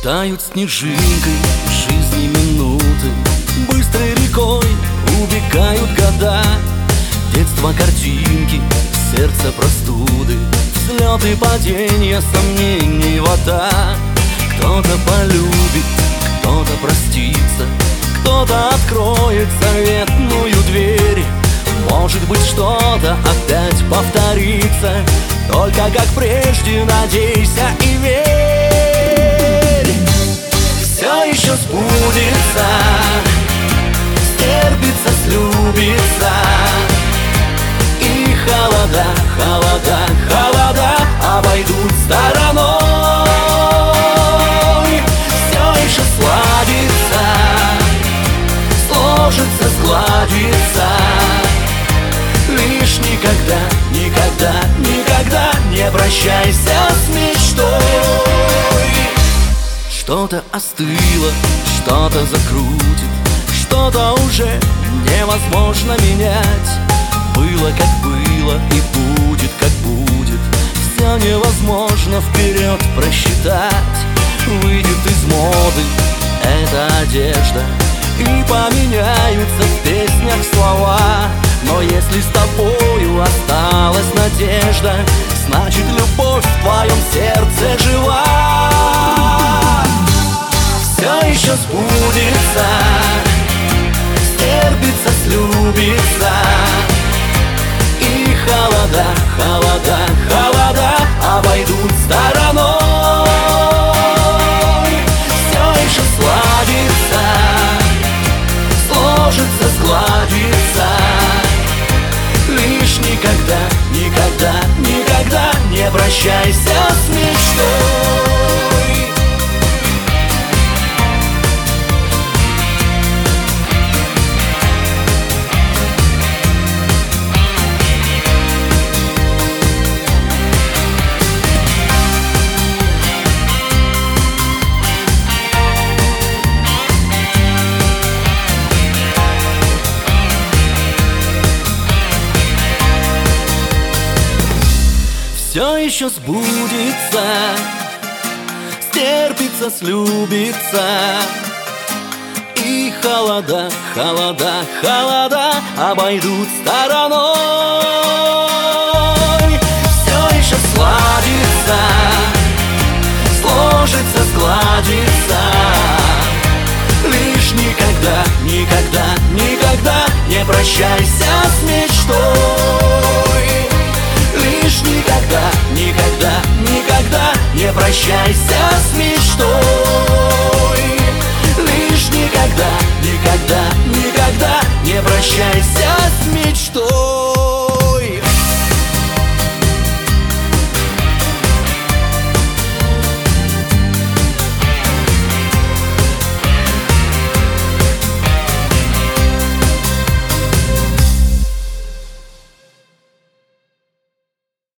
Тают снежинкой жизни минуты, быстрой рекой убегают года. Детство картинки, сердце простуды, взлеты, падения, сомнений вода. Кто-то полюбит, кто-то простится, кто-то откроет заветную дверь. Может быть, что-то опять повторится, только как прежде надейся и верь. Все еще сбудется, стерпится, слюбится. И холода, холода, холода обойдут стороной. Все еще сладится, сложится, сгладится. Лишь никогда, никогда, никогда не прощайся с мечтой. Что-то остыло, что-то закрутит, что-то уже невозможно менять. Было как было и будет как будет, все невозможно вперед просчитать. Выйдет из моды эта одежда, и поменяются в песнях слова. Но если с тобою осталась надежда, значит любовь в твоем сердце жива. Все еще сбудется, стерпится, слюбится. И холода, холода, холода обойдут стороной. Все еще сладится, сложится, сгладится. Лишь никогда, никогда, никогда не прощайся с мечтой. Все еще сбудется, стерпится, слюбится. И холода, холода, холода обойдут стороной. Все еще сладится, сложится, сгладится. Лишь никогда, никогда, никогда не прощайся с мечтой. Лишь никогда, никогда, никогда не прощайся с мечтой. Лишь никогда, никогда, никогда не прощайся с мечтой.